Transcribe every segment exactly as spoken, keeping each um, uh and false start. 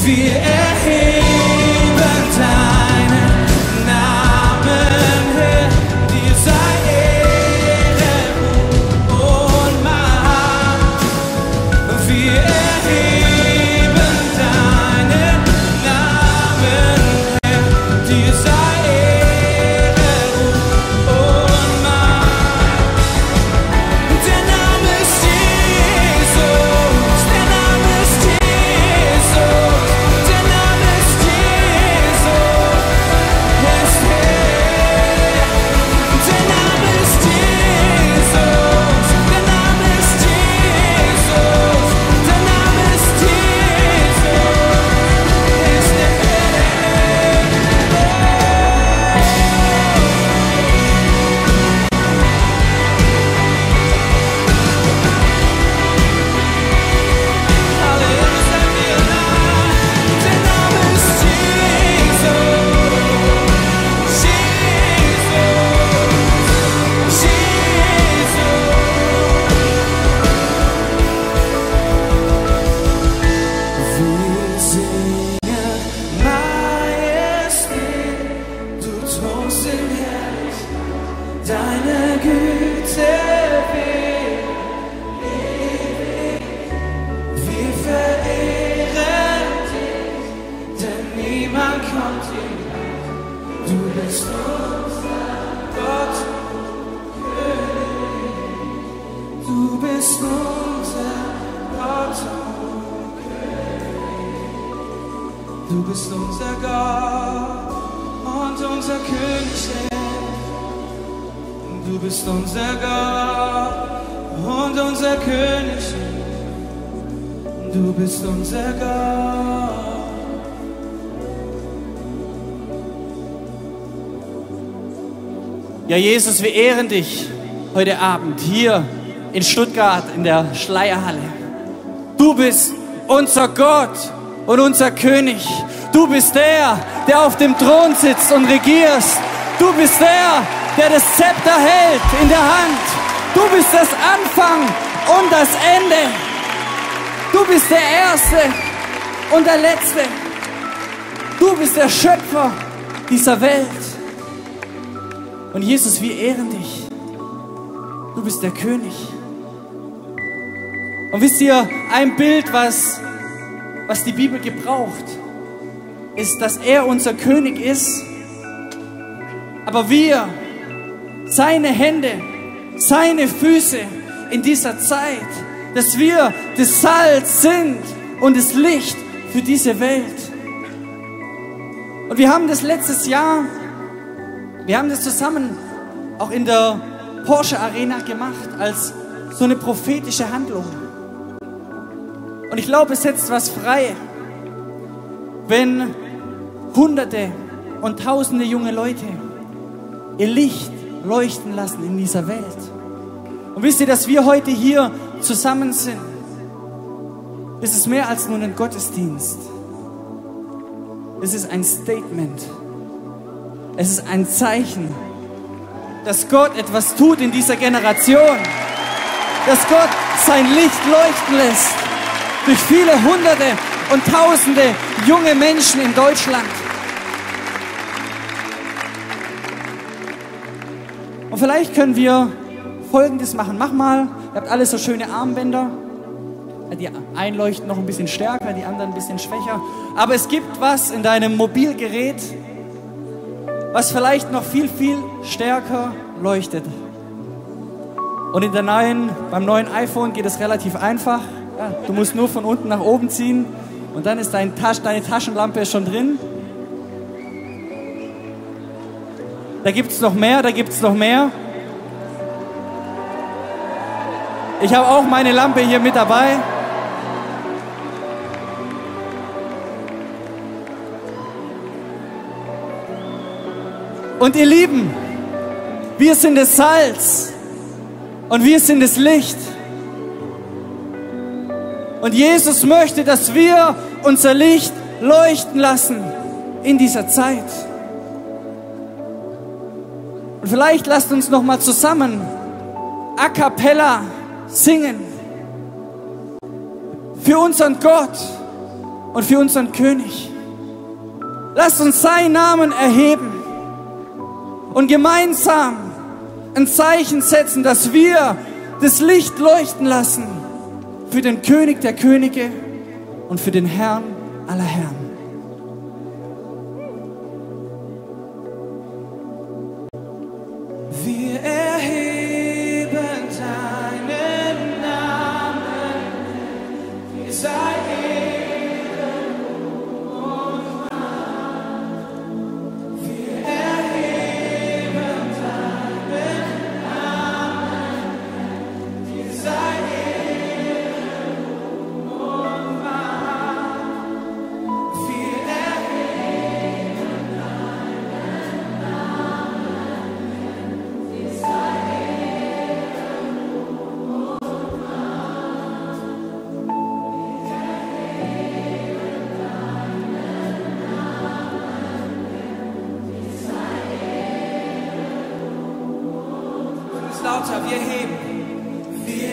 Wir erheben deinen Namen, Herr, dir sei Ehre, Ruhm und Macht. Wir erheben deinen Namen, Herr, dir sei Ehre, Ruhm und Macht. Der Name ist Jesus, der Name ist Jesus, der Name ist Jesus, er ist Herr. Der Name ist Jesus, der Name ist Jesus, der Name ist Jesus, er ist der Halleluja, sagt ihr Namen. Der Name ist Jesus, Jesus, Jesus. Wir singen Majestät, du thronst im Herz, deine Güte will ewig. Wir verehren dich, denn niemand kommt dir gleich. Du bist unser Gott, König. Du bist unser Gott, du bist unser Gott und unser König. Du bist unser Gott und unser König. Du bist unser Gott. Ja, Jesus, wir ehren dich heute Abend hier in Stuttgart in der Schleierhalle. Du bist unser Gott und unser König. Du bist der, der auf dem Thron sitzt und regierst. Du bist der, der das Zepter hält in der Hand. Du bist das Anfang und das Ende. Du bist der Erste und der Letzte. Du bist der Schöpfer dieser Welt. Und Jesus, wir ehren dich. Du bist der König. Und wisst ihr, ein Bild, was, was die Bibel gebraucht, ist, dass er unser König ist, aber wir, seine Hände, seine Füße in dieser Zeit, dass wir das Salz sind und das Licht für diese Welt. Und wir haben das letztes Jahr, wir haben das zusammen auch in der Porsche Arena gemacht, als so eine prophetische Handlung. Und ich glaube, es setzt was frei, wenn Hunderte und Tausende junge Leute ihr Licht leuchten lassen in dieser Welt. Und wisst ihr, dass wir heute hier zusammen sind? Das ist mehr als nur ein Gottesdienst. Es ist ein Statement. Es ist ein Zeichen, dass Gott etwas tut in dieser Generation. Dass Gott sein Licht leuchten lässt durch viele Hunderte und Tausende junge Menschen in Deutschland. Und vielleicht können wir Folgendes machen. Mach mal, ihr habt alle so schöne Armbänder. Die einen leuchten noch ein bisschen stärker, die anderen ein bisschen schwächer. Aber es gibt was in deinem Mobilgerät, was vielleicht noch viel, viel stärker leuchtet. Und in der neuen, beim neuen iPhone geht es relativ einfach. Ja, du musst nur von unten nach oben ziehen und dann ist dein Tasch, deine Taschenlampe schon drin. Da gibt es noch mehr, da gibt es noch mehr. Ich habe auch meine Lampe hier mit dabei. Und ihr Lieben, wir sind das Salz und wir sind das Licht. Und Jesus möchte, dass wir unser Licht leuchten lassen in dieser Zeit. Und vielleicht lasst uns noch mal zusammen a cappella singen für unseren Gott, und für unseren König. Lasst uns seinen Namen erheben und gemeinsam ein Zeichen setzen, dass wir das Licht leuchten lassen für den König der Könige und für den Herrn aller Herren. Wir erheben deinen Namen, wir sei Ehre und Macht. Wir erheben deinen Namen, wir sei Ehre und Macht. Wir erheben deinen Namen, wir sei Ehre und Macht. Es lauter, wir heben. Wir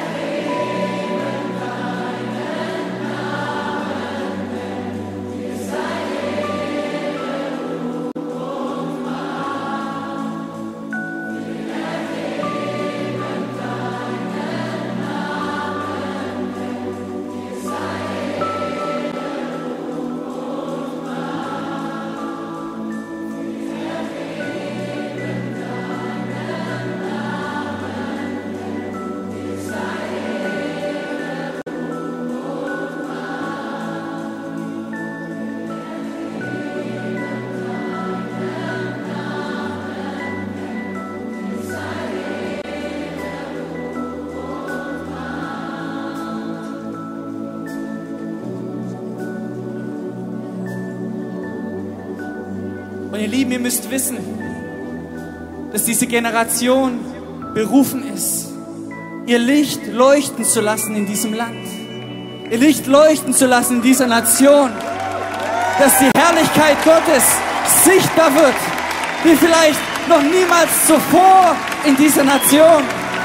Und ihr Lieben, ihr müsst wissen, dass diese Generation berufen ist, ihr Licht leuchten zu lassen in diesem Land, ihr Licht leuchten zu lassen in dieser Nation, dass die Herrlichkeit Gottes sichtbar wird, wie vielleicht noch niemals zuvor in dieser Nation.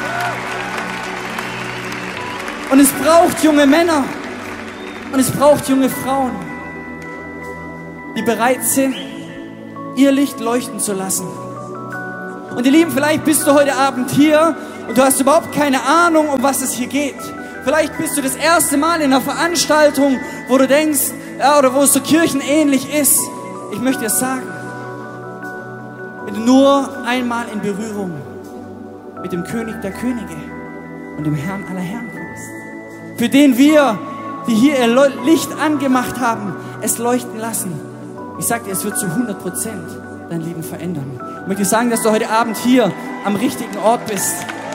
Und es braucht junge Männer und es braucht junge Frauen, die bereit sind, ihr Licht leuchten zu lassen. Und ihr Lieben, vielleicht bist du heute Abend hier und du hast überhaupt keine Ahnung, um was es hier geht. Vielleicht bist du das erste Mal in einer Veranstaltung, wo du denkst, ja, oder wo es so kirchenähnlich ist. Ich möchte dir sagen, wenn du nur einmal in Berührung mit dem König der Könige und dem Herrn aller Herren kommst, für den wir, die hier ihr Licht angemacht haben, es leuchten lassen. Ich sage dir, es wird zu hundert Prozent dein Leben verändern. Ich möchte dir sagen, dass du heute Abend hier am richtigen Ort bist.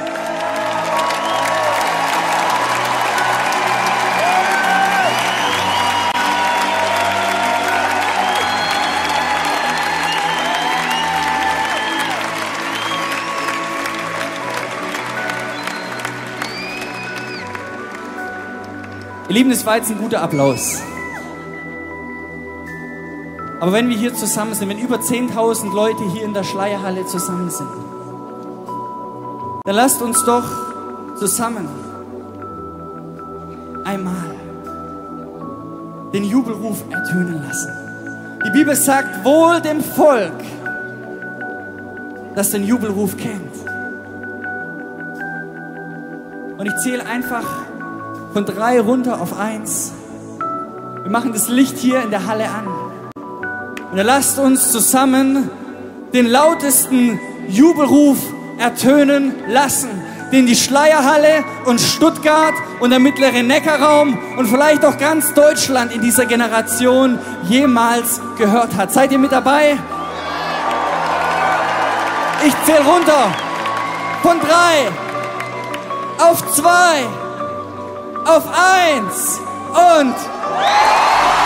Ihr Lieben, das war jetzt ein guter Applaus. Aber wenn wir hier zusammen sind, wenn über zehntausend Leute hier in der Schleierhalle zusammen sind, dann lasst uns doch zusammen einmal den Jubelruf ertönen lassen. Die Bibel sagt, wohl dem Volk, das den Jubelruf kennt. Und ich zähle einfach von drei runter auf eins. Wir machen das Licht hier in der Halle an. Und dann lasst uns zusammen den lautesten Jubelruf ertönen lassen, den die Schleierhalle und Stuttgart und der mittlere Neckarraum und vielleicht auch ganz Deutschland in dieser Generation jemals gehört hat. Seid ihr mit dabei? Ich zähle runter. Von drei auf zwei auf eins und